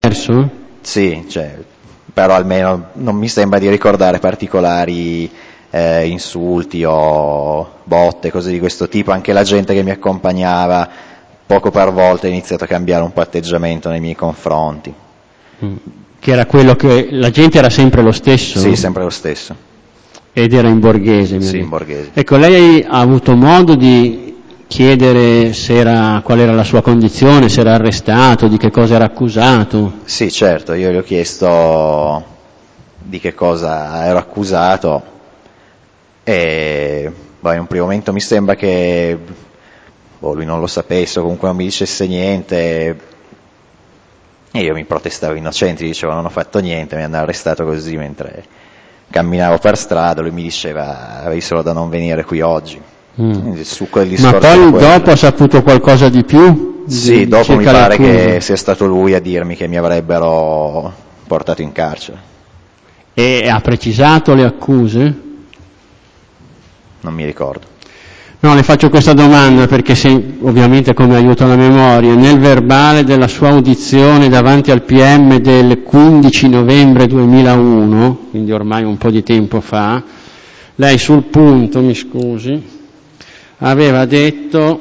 diverso? Sì, cioè, però almeno non mi sembra di ricordare particolari insulti o botte, cose di questo tipo. Anche la gente che mi accompagnava poco per volta ha iniziato a cambiare un po' atteggiamento nei miei confronti. Che era quello che la gente era sempre lo stesso? Sì, sempre lo stesso. Ed era in borghese? Sì, in borghese. Ecco, lei ha avuto modo di chiedere qual era la sua condizione, se era arrestato, di che cosa era accusato? Sì, certo, io gli ho chiesto di che cosa ero accusato e in un primo momento mi sembra che lui non lo sapesse o comunque non mi dicesse niente e io mi protestavo innocente, gli dicevo non ho fatto niente, mi hanno arrestato così mentre camminavo per strada, lui mi diceva avevi solo da non venire qui oggi. Il succo del discorso. Ma poi dopo ha saputo qualcosa di più? Sì, dopo mi pare che sia stato lui a dirmi che mi avrebbero portato in carcere. E ha precisato le accuse? Non mi ricordo. No, le faccio questa domanda perché ovviamente come aiuto alla memoria, nel verbale della sua audizione davanti al PM del 15 novembre 2001, quindi ormai un po' di tempo fa, lei sul punto, mi scusi, aveva detto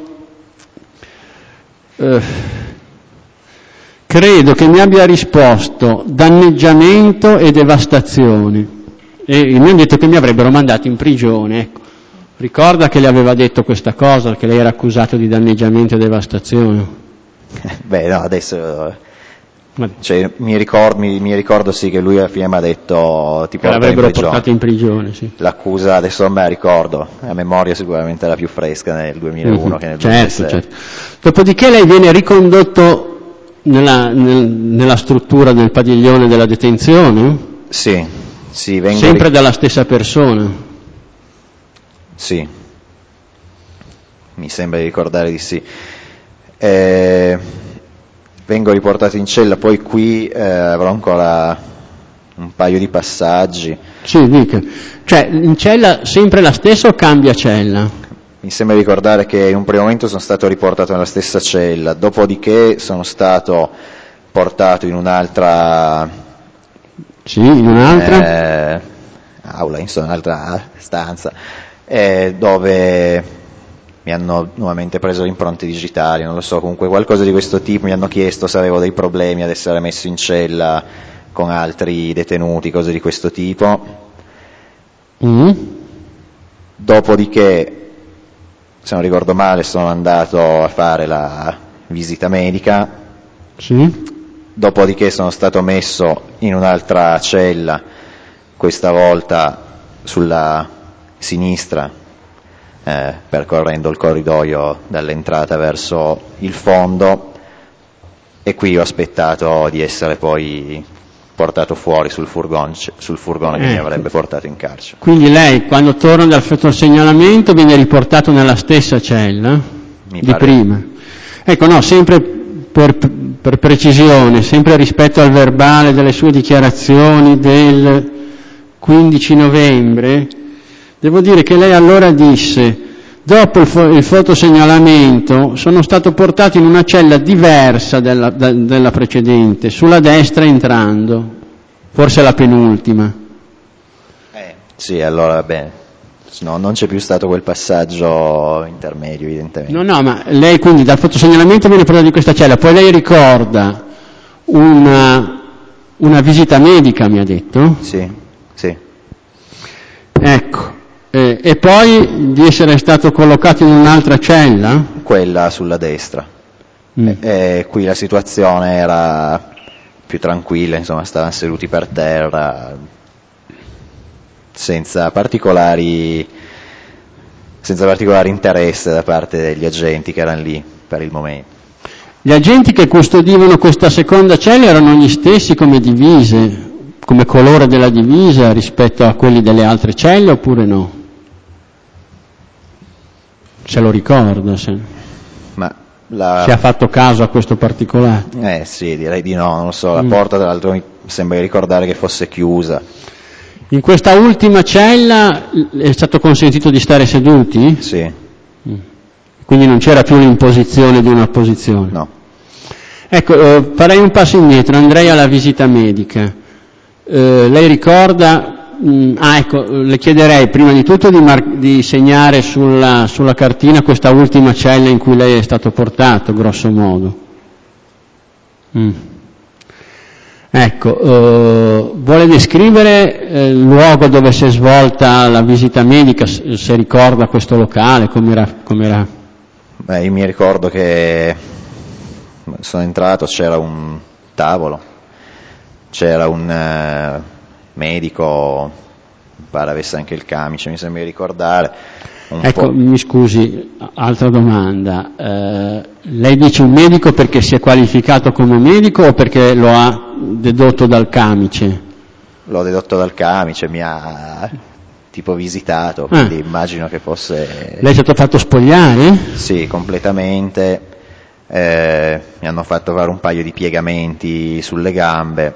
credo che mi abbia risposto danneggiamento e devastazione e mi hanno detto che mi avrebbero mandato in prigione, ecco. Ricorda che le aveva detto questa cosa, che lei era accusato di danneggiamento e devastazione? Beh, no, adesso cioè, mi ricordo sì che lui alla fine mi ha detto ti l'avrebbero portato in prigione, sì. L'accusa adesso non me la ricordo, la memoria sicuramente era più fresca nel 2001 che nel 2006. Certo. Dopodiché lei viene ricondotto nella struttura del padiglione della detenzione? Sì, vengo sempre dalla stessa persona? Sì, mi sembra di ricordare di sì. Vengo riportato in cella, poi qui avrò ancora un paio di passaggi. Sì, dica. Cioè, in cella sempre la stessa o cambia cella? Mi sembra di ricordare che in un primo momento sono stato riportato nella stessa cella, dopodiché sono stato portato in un'altra... Sì, in un'altra? Aula, insomma, un'altra stanza. Dove mi hanno nuovamente preso le impronte digitali, non lo so, comunque qualcosa di questo tipo, mi hanno chiesto se avevo dei problemi ad essere messo in cella con altri detenuti, cose di questo tipo. Dopodiché, se non ricordo male, sono andato a fare la visita medica. Sì. Dopodiché sono stato messo in un'altra cella, questa volta sulla sinistra, percorrendo il corridoio dall'entrata verso il fondo, e qui ho aspettato di essere poi portato fuori sul furgone che mi avrebbe portato in carcere. Quindi lei, quando torna dal fotosignalamento, viene riportato nella stessa cella di prima? Ecco, no, sempre per precisione, sempre rispetto al verbale delle sue dichiarazioni del 15 novembre, devo dire che lei allora disse, dopo il fotosegnalamento sono stato portato in una cella diversa della precedente, sulla destra entrando, forse la penultima. Sì, allora bene. No, non c'è più stato quel passaggio intermedio, evidentemente. No, ma lei quindi dal fotosegnalamento viene portato in questa cella, poi lei ricorda una visita medica, mi ha detto? Sì. Ecco, e poi di essere stato collocato in un'altra cella? Quella sulla destra. Qui la situazione era più tranquilla, insomma, stavano seduti per terra, senza particolari interesse da parte degli agenti che erano lì per il momento. Gli agenti che custodivano questa seconda cella erano gli stessi come divise, come colore della divisa rispetto a quelli delle altre celle oppure no? Se lo ricorda, se ha fatto caso a questo particolare. Sì, direi di no, non lo so, la porta tra l'altro mi sembra di ricordare che fosse chiusa. In questa ultima cella è stato consentito di stare seduti? Sì. Quindi non c'era più l'imposizione di una posizione? No. Ecco, farei un passo indietro, andrei alla visita medica. Lei ricorda, ecco, le chiederei prima di tutto di segnare sulla cartina questa ultima cella in cui lei è stato portato, grosso modo. Ecco, vuole descrivere il luogo dove si è svolta la visita medica, se ricorda questo locale, com'era? Beh, io mi ricordo che sono entrato, c'era un tavolo, c'era un medico, mi pare avesse anche il camice, mi sembra di ricordare. Ecco, mi scusi, altra domanda. Lei dice un medico perché si è qualificato come medico o perché lo ha dedotto dal camice? L'ho dedotto dal camice, mi ha tipo visitato, quindi immagino che fosse... Lei è stato fatto spogliare? Sì, completamente. Mi hanno fatto fare un paio di piegamenti sulle gambe,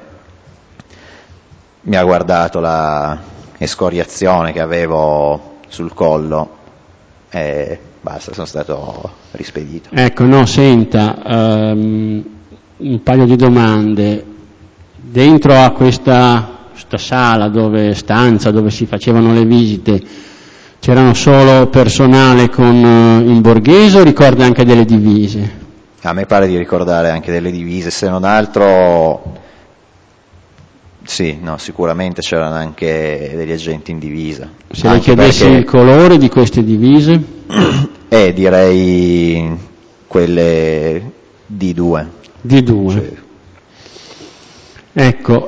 mi ha guardato la escoriazione che avevo sul collo e basta, sono stato rispedito. Ecco, no, senta, un paio di domande. Dentro a questa sala, stanza dove si facevano le visite, c'erano solo personale in borghese o ricorda anche delle divise? A me pare di ricordare anche delle divise, se non altro sì, no, sicuramente c'erano anche degli agenti in divisa. Se le chiedessi il colore di queste divise? Direi quelle D2. D2. Sì. Ecco,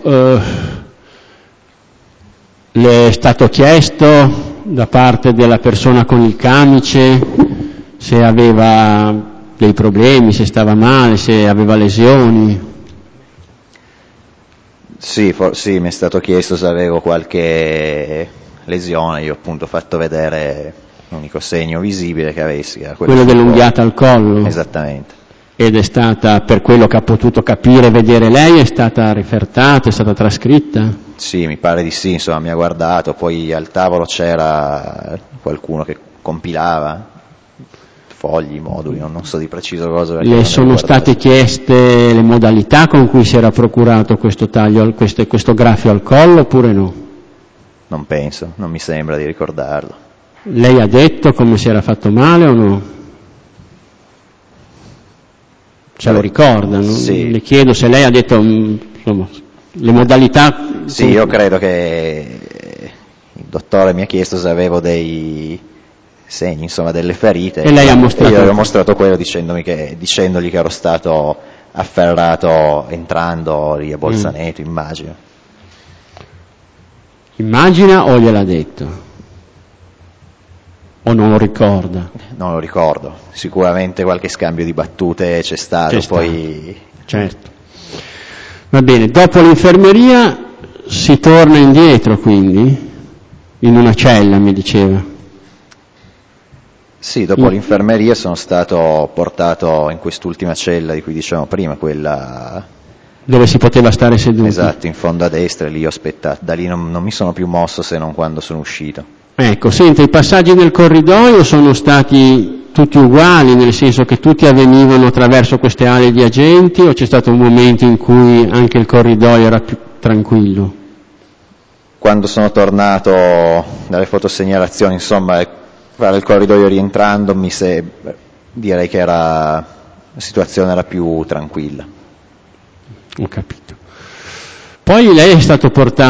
le è stato chiesto da parte della persona con il camice se aveva dei problemi, se stava male, se aveva lesioni? Sì, mi è stato chiesto se avevo qualche lesione, io appunto ho fatto vedere l'unico segno visibile che avessi. Che era quello dell'unghiata al collo? Esattamente. Ed è stata, per quello che ha potuto capire e vedere lei, è stata refertata, è stata trascritta? Sì, mi pare di sì, insomma, mi ha guardato, poi al tavolo c'era qualcuno che compilava fogli, moduli, non so di preciso cosa. Le sono state chieste le modalità con cui si era procurato questo taglio, questo graffio al collo oppure no? Non penso, non mi sembra di ricordarlo. Lei ha detto come si era fatto male o no? Se lo ricorda, no? Sì. Le chiedo se lei ha detto, insomma, le modalità... Sì, io credo che il dottore mi ha chiesto se avevo dei segni, insomma, delle ferite. E lei ha mostrato... Io ho mostrato quello dicendogli che ero stato afferrato entrando lì a Bolzaneto, immagino. Immagina o gliel'ha detto? O non lo ricorda? Non lo ricordo, sicuramente qualche scambio di battute c'è stato. Poi... Certo. Va bene, dopo l'infermeria si torna indietro quindi? In una cella, mi diceva. Sì, dopo l'infermeria sono stato portato in quest'ultima cella di cui dicevamo prima, quella... Dove si poteva stare seduti. Esatto, in fondo a destra, e lì ho aspettato. Da lì non mi sono più mosso se non quando sono uscito. Ecco, senta, i passaggi nel corridoio sono stati tutti uguali, nel senso che tutti avvenivano attraverso queste ali di agenti, o c'è stato un momento in cui anche il corridoio era più tranquillo? Quando sono tornato dalle fotosegnalazioni, insomma, fare il corridoio rientrando, direi che la situazione era più tranquilla. Ho capito. Poi lei è stato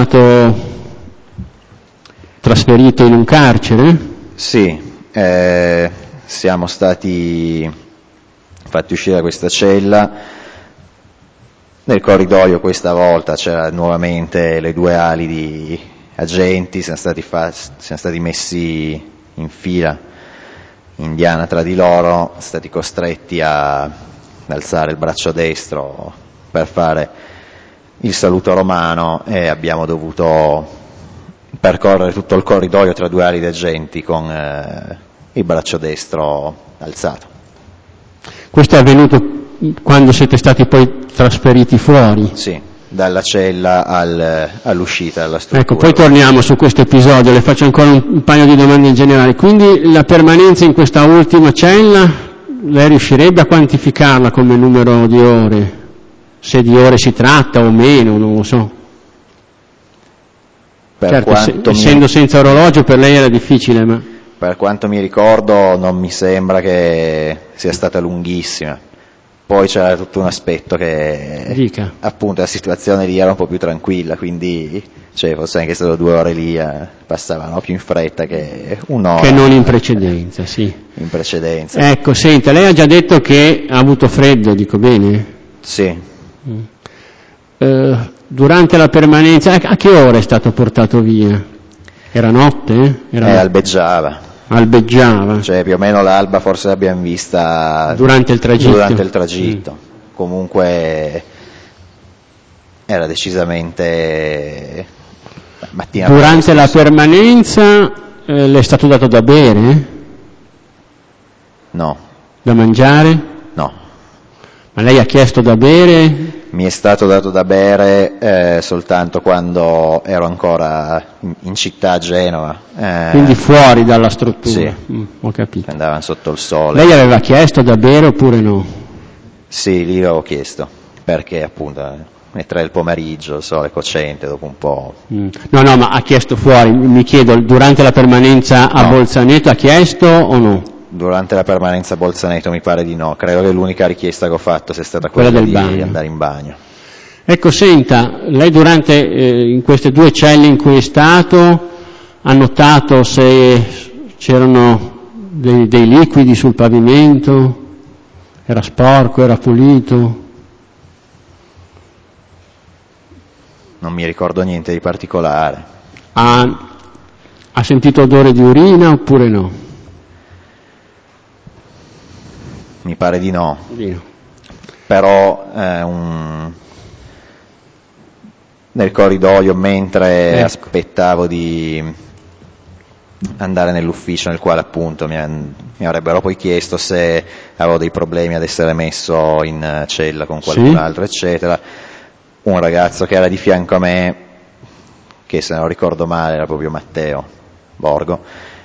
trasferito in un carcere? Sì, siamo stati fatti uscire da questa cella. Nel corridoio questa volta c'erano nuovamente le due ali di agenti, siamo stati messi in fila indiana tra di loro, siamo stati costretti ad alzare il braccio destro per fare il saluto romano e abbiamo dovuto percorrere tutto il corridoio tra due ali di agenti con il braccio destro alzato. Questo è avvenuto quando siete stati poi trasferiti fuori? Sì, dalla cella all'uscita dalla struttura. Ecco, poi torniamo su questo episodio, le faccio ancora un paio di domande in generale. Quindi la permanenza in questa ultima cella, lei riuscirebbe a quantificarla come numero di ore? se di ore si tratta o meno, non lo so. Certo, essendo senza orologio per lei era difficile, ma... Per quanto mi ricordo non mi sembra che sia stata lunghissima. Poi c'era tutto un aspetto che appunto la situazione lì era un po' più tranquilla, quindi forse anche solo 2 ore lì passavano più in fretta che un'ora. Che non in precedenza, sì. In precedenza. Ecco, senta, lei ha già detto che ha avuto freddo, dico bene? Sì. Durante la permanenza, a che ora è stato portato via? Era notte? Albeggiava. Albeggiava? Cioè più o meno l'alba forse l'abbiamo vista durante il tragitto. Comunque era decisamente mattina. Durante la permanenza le è stato dato da bere? No. Da mangiare? No. Ma lei ha chiesto da bere? Mi è stato dato da bere soltanto quando ero ancora in città a Genova. Quindi fuori dalla struttura? Sì. Ho capito. Andavano sotto il sole. Lei aveva chiesto da bere oppure no? Sì, lì avevo chiesto, perché appunto alle 3 del pomeriggio, il sole cocente, dopo un po'... No, ma ha chiesto fuori, mi chiedo, durante la permanenza a Bolzaneto ha chiesto o no? Durante la permanenza a Bolzaneto mi pare di no, credo che l'unica richiesta che ho fatto sia stata quella del di bagno. Andare in bagno. Ecco, senta, lei durante, in queste 2 celle in cui è stato, ha notato se c'erano dei liquidi sul pavimento? Era sporco, era pulito? Non mi ricordo niente di particolare. Ha sentito odore di urina oppure no? Mi pare di no. Però nel corridoio, mentre aspettavo di andare nell'ufficio nel quale appunto mi avrebbero poi chiesto se avevo dei problemi ad essere messo in cella con qualcun altro, eccetera, un ragazzo che era di fianco a me, che se non ricordo male era proprio Matteo Borgo,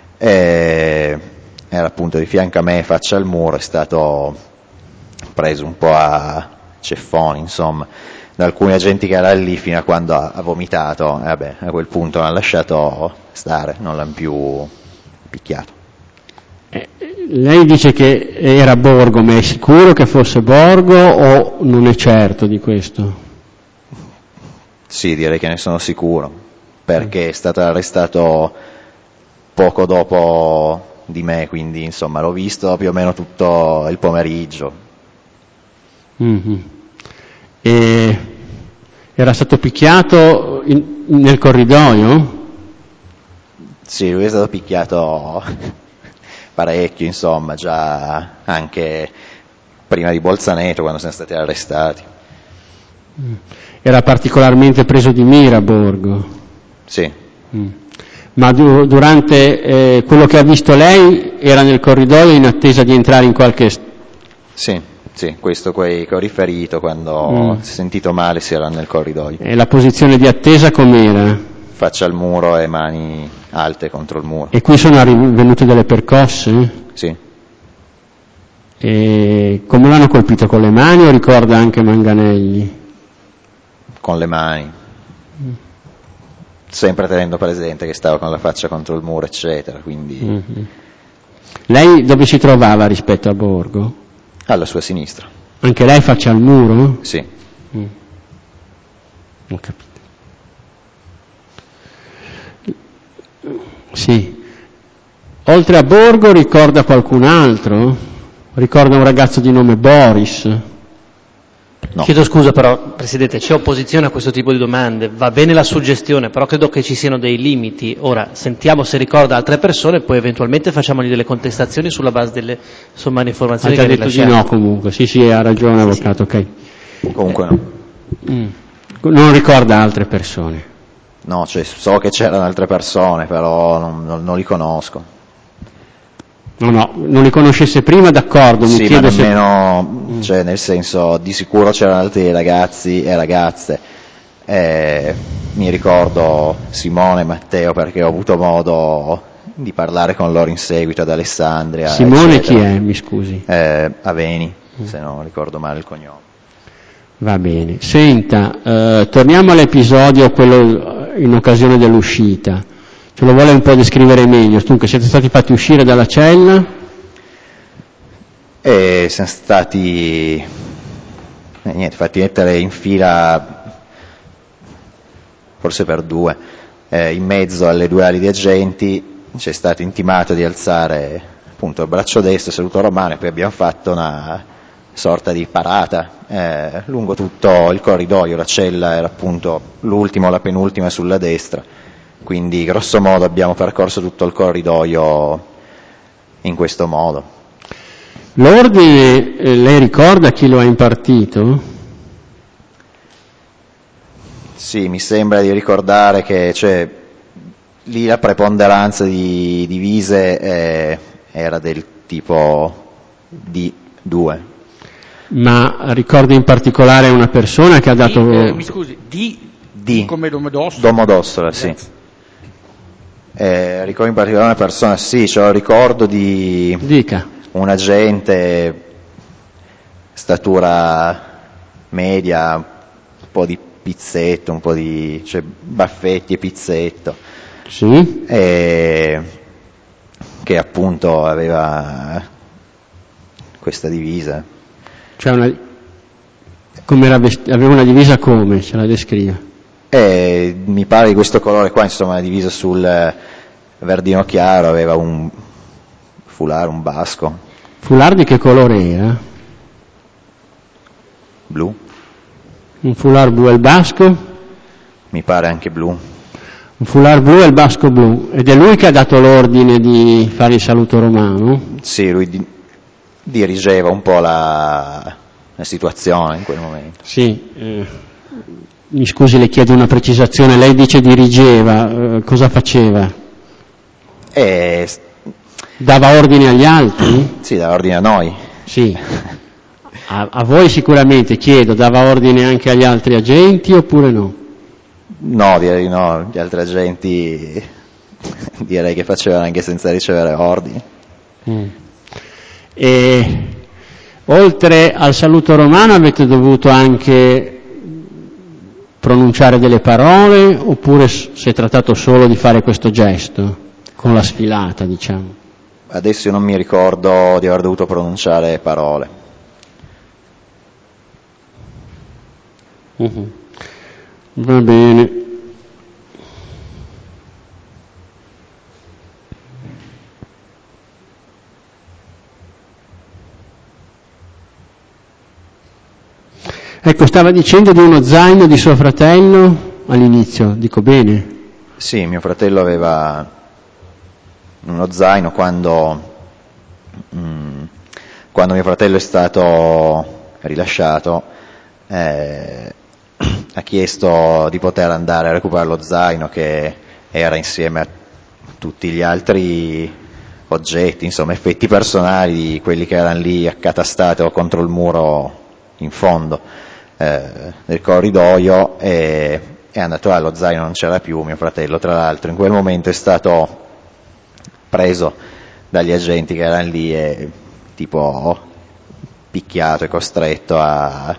era appunto di fianco a me, faccia al muro, è stato preso un po' a ceffoni, insomma, da alcuni agenti che erano lì fino a quando ha vomitato, e vabbè, a quel punto l'hanno lasciato stare, non l'hanno più picchiato. Lei dice che era Borgo, ma è sicuro che fosse Borgo o non è certo di questo? Sì, direi che ne sono sicuro, perché è stato arrestato poco dopo di me, quindi insomma l'ho visto più o meno tutto il pomeriggio. E era stato picchiato nel corridoio? Sì, lui è stato picchiato parecchio, insomma, già anche prima di Bolzaneto, quando siamo stati arrestati. Era particolarmente preso di mira Borgo? Sì. Ma durante quello che ha visto lei era nel corridoio in attesa di entrare in qualche... Sì, questo che ho riferito, quando si è sentito male si era nel corridoio. E la posizione di attesa com'era? Faccia al muro e mani alte contro il muro. E qui sono venute delle percosse? Sì. E come l'hanno colpito, con le mani o ricorda anche manganelli? Con le mani. Sempre tenendo presente che stavo con la faccia contro il muro, eccetera, quindi... Lei dove si trovava rispetto a Borgo? Alla sua sinistra. Anche lei faccia al muro? Sì. Ho capito. Sì. Oltre a Borgo ricorda qualcun altro? Ricorda un ragazzo di nome Boris? No. Chiedo scusa però, Presidente, c'è opposizione a questo tipo di domande, va bene la suggestione, però credo che ci siano dei limiti. Ora, sentiamo se ricorda altre persone, poi eventualmente facciamogli delle contestazioni sulla base delle informazioni che ha rilasciato. Ha detto di no comunque, sì, ha ragione avvocato, ok. Comunque no. Non ricorda altre persone? No, so che c'erano altre persone, però non li conosco. No, non li conoscesse prima, d'accordo, mi chiedo ma nemmeno, cioè nel senso, di sicuro c'erano altri ragazzi e ragazze, mi ricordo Simone e Matteo perché ho avuto modo di parlare con loro in seguito ad Alessandria. Simone eccetera. Chi è, mi scusi? Aveni, se non ricordo male il cognome. Va bene. Senta, torniamo all'episodio, quello in occasione dell'uscita. Ce lo vuole un po' descrivere meglio? Dunque, siete stati fatti uscire dalla cella? E siamo stati fatti mettere in fila, forse per 2, in mezzo alle 2 ali di agenti. Ci è stato intimato di alzare appunto il braccio destro, saluto romano, e poi abbiamo fatto una sorta di parata lungo tutto il corridoio. La cella era appunto l'ultima o la penultima sulla destra, quindi grosso modo abbiamo percorso tutto il corridoio in questo modo. L'ordine, lei ricorda chi lo ha impartito? Sì, mi sembra di ricordare che lì la preponderanza di divise era del tipo D2. Ma ricorda in particolare una persona che ha dato... mi scusi, D come Domodossola? Domodossola, sì. Ricordo in particolare una persona, sì, ce lo ricordo di... Dica. Un agente, statura media, un po' di pizzetto, un po' di baffetti e pizzetto. Sì. Che appunto aveva questa divisa. Cioè aveva una divisa come? Ce la descrive? Mi pare di questo colore qua, insomma, una divisa sul verdino chiaro, aveva un foulard, un basco. Foulard di che colore era? Blu. Un foulard blu e il basco? Mi pare anche blu. Un foulard blu e il basco blu. Ed è lui che ha dato l'ordine di fare il saluto romano? Sì, lui dirigeva un po' la situazione in quel momento. Sì. Mi scusi, le chiedo una precisazione. Lei dice dirigeva, cosa faceva? Dava ordine agli altri? Sì, dava ordine a noi. Sì. A voi sicuramente, chiedo, dava ordine anche agli altri agenti oppure no? No, direi di no, gli altri agenti direi che facevano anche senza ricevere ordini. E oltre al saluto romano avete dovuto anche pronunciare delle parole oppure si è trattato solo di fare questo gesto con la sfilata, diciamo? Adesso io non mi ricordo di aver dovuto pronunciare parole. Va bene. Ecco, stava dicendo di uno zaino di suo fratello all'inizio, dico bene? Sì, mio fratello aveva uno zaino quando mio fratello è stato rilasciato, ha chiesto di poter andare a recuperare lo zaino che era insieme a tutti gli altri oggetti, insomma effetti personali di quelli che erano lì accatastati o contro il muro in fondo del corridoio, e è andato là, lo zaino non c'era più. Mio fratello tra l'altro in quel momento è stato preso dagli agenti che erano lì e tipo picchiato e costretto a...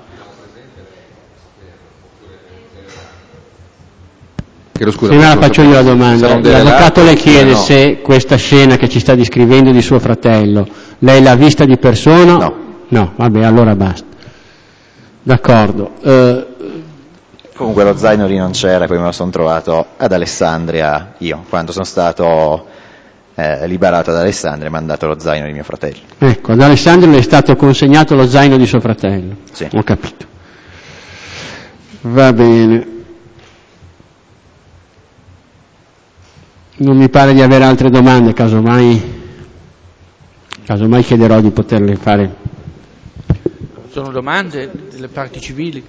Prima faccio io la domanda. L'avvocato le chiede se questa scena che ci sta descrivendo di suo fratello, lei l'ha vista di persona? No. No, vabbè, allora basta. D'accordo. Comunque lo zaino lì non c'era, poi me lo sono trovato ad Alessandria io, quando sono stato liberato ad Alessandria e mi ha mandato lo zaino di mio fratello. Ecco, ad Alessandria le è stato consegnato lo zaino di suo fratello. Sì. Ho capito. Va bene. Non mi pare di avere altre domande, casomai chiederò di poterle fare. Sono domande delle parti civili.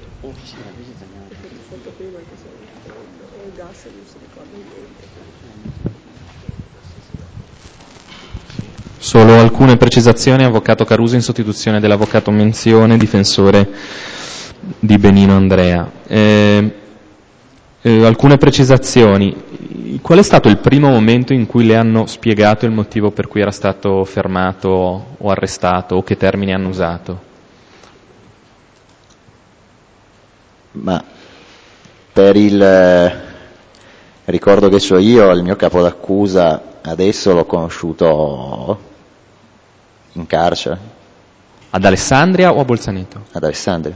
Solo alcune precisazioni, avvocato Caruso in sostituzione dell'avvocato Menzione, difensore di Benino Andrea. Alcune precisazioni. Qual è stato il primo momento in cui le hanno spiegato il motivo per cui era stato fermato o arrestato, o che termini hanno usato? Ma per il ricordo che ho io, il mio capo d'accusa adesso l'ho conosciuto in carcere. Ad Alessandria o a Bolzaneto? Ad Alessandria.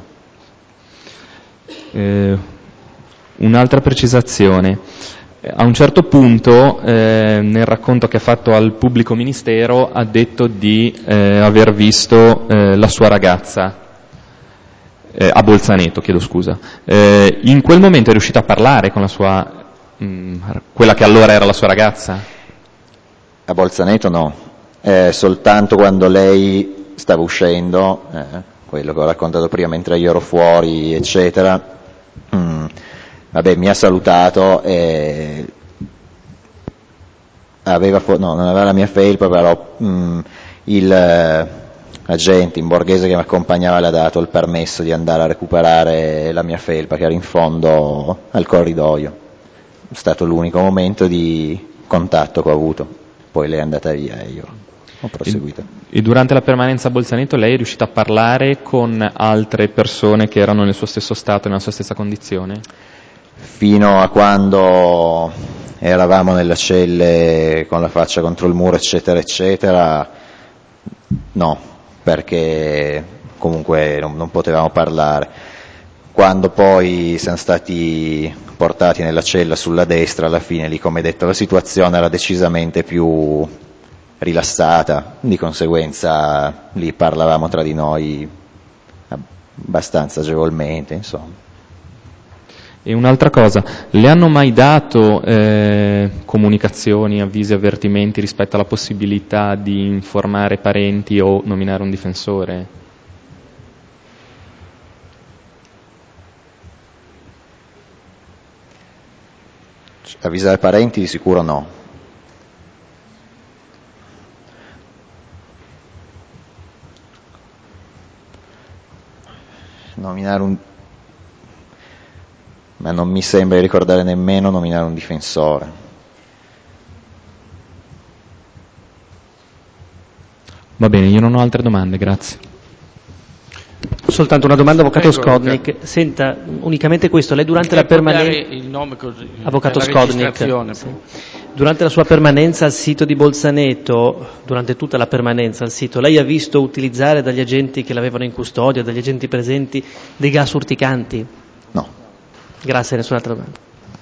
Un'altra precisazione. A un certo punto, nel racconto che ha fatto al pubblico ministero, ha detto di aver visto la sua ragazza, a Bolzaneto, chiedo scusa. In quel momento è riuscito a parlare con la sua, quella che allora era la sua ragazza? A Bolzaneto no, soltanto quando lei stava uscendo, quello che ho raccontato prima, mentre io ero fuori, eccetera. Vabbè, mi ha salutato e non aveva la mia felpa, però l'agente in borghese che mi accompagnava le ha dato il permesso di andare a recuperare la mia felpa che era in fondo al corridoio. È stato l'unico momento di contatto che ho avuto, poi lei è andata via e io ho proseguito. E durante la permanenza a Bolzaneto lei è riuscita a parlare con altre persone che erano nel suo stesso stato, nella sua stessa condizione? Fino a quando eravamo nella celle con la faccia contro il muro, eccetera, eccetera, no, perché comunque non potevamo parlare. Quando poi siamo stati portati nella cella sulla destra, alla fine lì, come detto, la situazione era decisamente più rilassata, di conseguenza lì parlavamo tra di noi abbastanza agevolmente, insomma. E un'altra cosa, le hanno mai dato comunicazioni, avvisi, avvertimenti rispetto alla possibilità di informare parenti o nominare un difensore? Avvisare parenti di sicuro no. Nominare ma non mi sembra di ricordare nemmeno nominare un difensore. Va bene, io non ho altre domande, grazie. Soltanto una domanda, avvocato Skodnik. Senta, unicamente questo, lei durante la permanenza... il nome così, avvocato Skodnik, sì. Durante la sua permanenza al sito di Bolzaneto, durante tutta la permanenza al sito, lei ha visto utilizzare dagli agenti che l'avevano in custodia, dagli agenti presenti, dei gas urticanti? No. Grazie, nessun'altra domanda.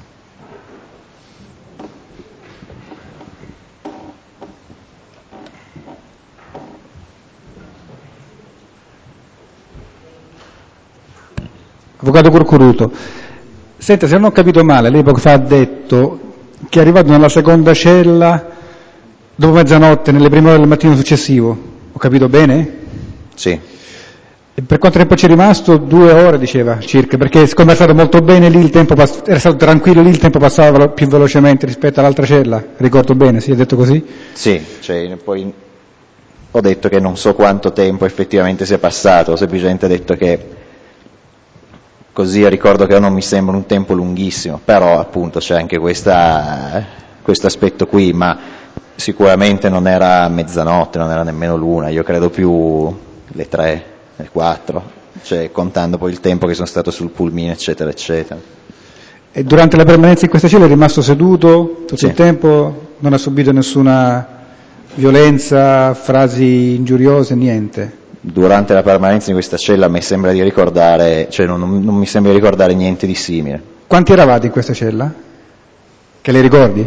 Avvocato Curcuruto, senta, se non ho capito male, lei poco fa ha detto che è arrivato nella seconda cella dopo mezzanotte, nelle prime ore del mattino successivo. Ho capito bene? Sì. E per quanto tempo ci è rimasto? 2 ore, diceva, circa, perché siccome è stato molto bene lì, era stato tranquillo lì, il tempo passava più velocemente rispetto all'altra cella. Ricordo bene, si è detto così? Sì, poi ho detto che non so quanto tempo effettivamente sia passato, ho semplicemente detto che così ricordo che non mi sembra un tempo lunghissimo, però appunto c'è anche questo aspetto qui, ma sicuramente non era mezzanotte, non era nemmeno l'1, io credo più le 3, le 4, cioè contando poi il tempo che sono stato sul pulmino, eccetera, eccetera. E durante la permanenza in questa cella è rimasto seduto tutto Sì. il tempo? Non ha subito nessuna violenza, frasi ingiuriose, niente? Durante la permanenza in questa cella mi sembra di ricordare, cioè non mi sembra di ricordare niente di simile. Quanti eravate in questa cella? Che le ricordi?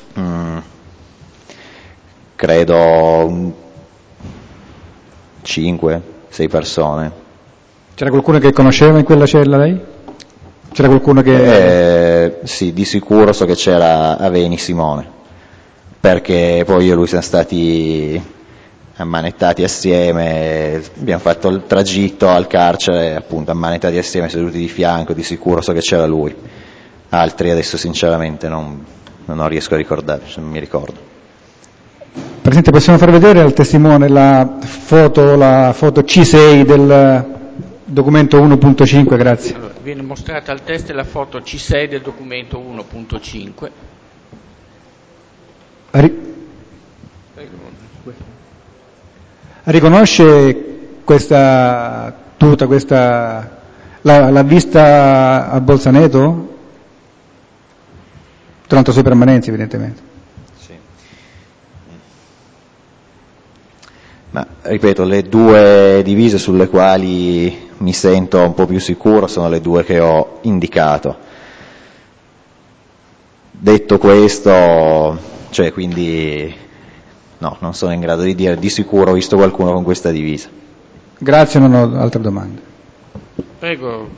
Credo 5, 6 persone. C'era qualcuno che conosceva in quella cella lei? C'era qualcuno che... Sì, di sicuro so che c'era Aveni Simone, perché poi io e lui siamo stati ammanettati assieme, abbiamo fatto il tragitto al carcere, appunto ammanettati assieme, seduti di fianco, di sicuro so che c'era lui. Altri adesso sinceramente non riesco a ricordare, non mi ricordo. Presidente, possiamo far vedere al testimone la foto C6 del documento 1.5, grazie. Allora, viene mostrata al test la foto C6 del documento 1.5. Prego. Riconosce questa tuta, questa L'ha vista a Bolzaneto? Durante le sue permanenze, evidentemente. Sì. Ma ripeto, le due divise sulle quali mi sento un po' più sicuro sono le due che ho indicato. Detto questo, cioè quindi no, non sono in grado di dire di sicuro ho visto qualcuno con questa divisa. Grazie, non ho altre domande. Prego.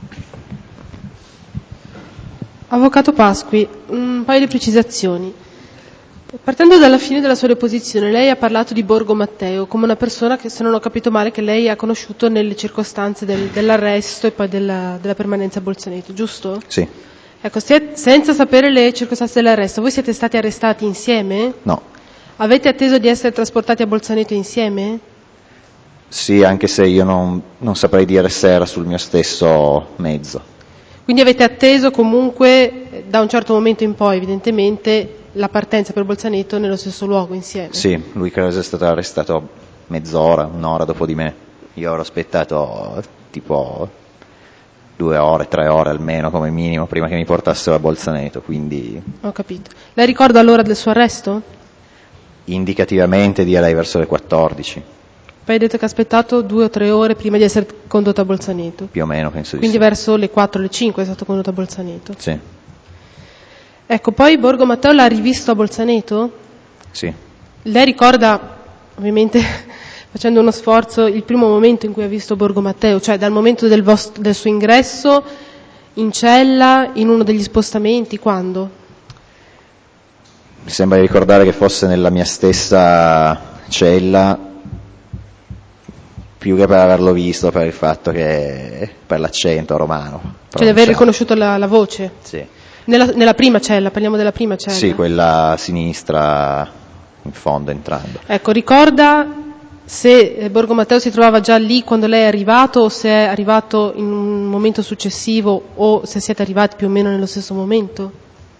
Avvocato Pasqui, un paio di precisazioni. Partendo dalla fine della sua deposizione, lei ha parlato di Borgo Matteo come una persona che, se non ho capito male, che lei ha conosciuto nelle circostanze dell'arresto e poi della permanenza a Bolzaneto, giusto? Sì. Ecco, senza sapere le circostanze dell'arresto, voi siete stati arrestati insieme? No. Avete atteso di essere trasportati a Bolzaneto insieme? Sì, anche se io non saprei dire se era sul mio stesso mezzo. Quindi avete atteso comunque, da un certo momento in poi, evidentemente, la partenza per Bolzaneto nello stesso luogo insieme? Sì, lui credo sia stato arrestato mezz'ora, un'ora dopo di me. Io ero aspettato tipo 2 ore, 3 ore almeno come minimo prima che mi portassero a Bolzaneto, quindi... Ho capito. Lei ricorda l'ora del suo arresto? Indicativamente direi verso le 14. Poi hai detto che ha aspettato 2 o 3 ore prima di essere condotto a Bolzaneto. Più o meno, penso di Quindi sì. verso le 4 o le 5 è stato condotto a Bolzaneto. Sì. Ecco, poi Borgo Matteo l'ha rivisto a Bolzaneto? Sì. Lei ricorda, ovviamente facendo uno sforzo, il primo momento in cui ha visto Borgo Matteo, cioè dal momento del suo ingresso in cella, in uno degli spostamenti, quando? Mi sembra di ricordare che fosse nella mia stessa cella, più che per averlo visto, per il fatto che per l'accento romano. Cioè di aver riconosciuto la voce? Sì. Nella prima cella, parliamo della prima cella? Sì, quella a sinistra, in fondo, entrando. Ecco, ricorda se Borgo Matteo si trovava già lì quando lei è arrivato, o se è arrivato in un momento successivo, o se siete arrivati più o meno nello stesso momento?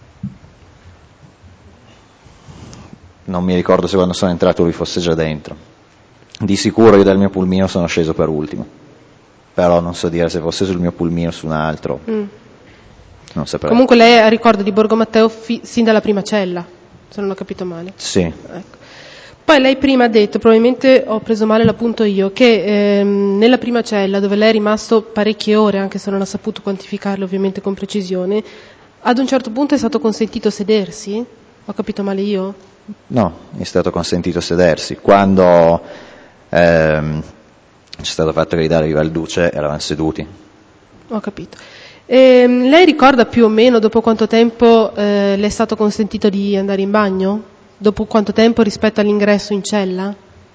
Non mi ricordo se quando sono entrato lui fosse già dentro. Di sicuro io dal mio pulmino sono sceso per ultimo, però non so dire se fosse sul mio pulmino o su un altro. Non saprei. Comunque lei ha ricordo di Borgo Matteo sin dalla prima cella, se non ho capito male. Sì. Ecco. Poi lei prima ha detto, probabilmente ho preso male l'appunto io, che nella prima cella, dove lei è rimasto parecchie ore, anche se non ha saputo quantificarle ovviamente con precisione, ad un certo punto è stato consentito sedersi? Ho capito male io? No, è stato consentito sedersi. Quando c'è stato fatto gridare viva il duce, eravamo seduti. Ho capito. Lei ricorda più o meno dopo quanto tempo le è stato consentito di andare in bagno? Dopo quanto tempo rispetto all'ingresso in cella?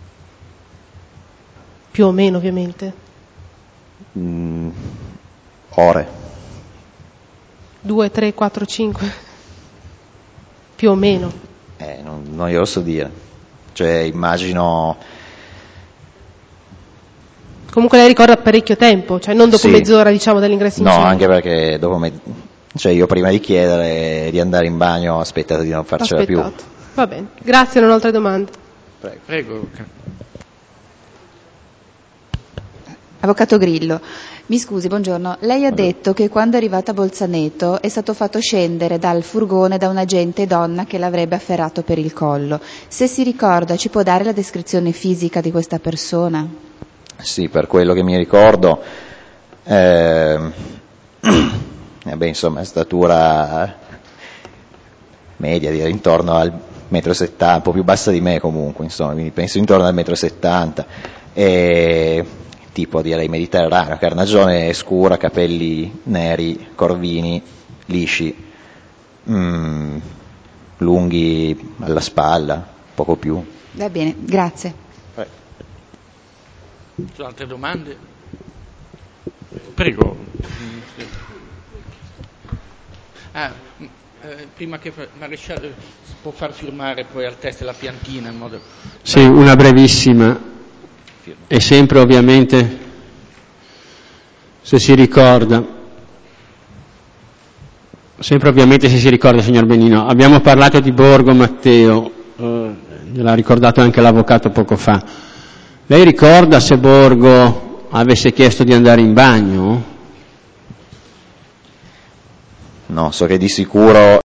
Più o meno, ovviamente. Ore. 2, 3, 4, 5? Più o meno. Non glielo so dire. Cioè, immagino... Comunque lei ricorda parecchio tempo, cioè non dopo Sì. mezz'ora, diciamo, dall'ingresso in cella. No, anche perché dopo cioè io prima di chiedere di andare in bagno ho aspettato di non farcela più. Va bene, grazie, non ho altre domande. Prego. Avvocato Grillo, mi scusi, buongiorno. Lei ha detto che quando è arrivata a Bolzaneto è stato fatto scendere dal furgone da un agente donna che l'avrebbe afferrato per il collo. Se si ricorda, ci può dare la descrizione fisica di questa persona? Sì, per quello che mi ricordo, insomma, statura media, direi intorno al 1,70 m, un po' più bassa di me comunque, insomma, quindi penso intorno al 1,70 m, tipo direi mediterraneo, carnagione scura, capelli neri, corvini, lisci, lunghi alla spalla, poco più. Va bene, grazie. Ci sono altre domande? Prego. Prima che Maresciallo può far firmare poi al test la piantina in modo... Sì, una brevissima. E sempre ovviamente, se si ricorda, signor Benino, abbiamo parlato di Borgo Matteo, gliel'ha ricordato anche l'avvocato poco fa. Lei ricorda se Borgo avesse chiesto di andare in bagno? No, so che di sicuro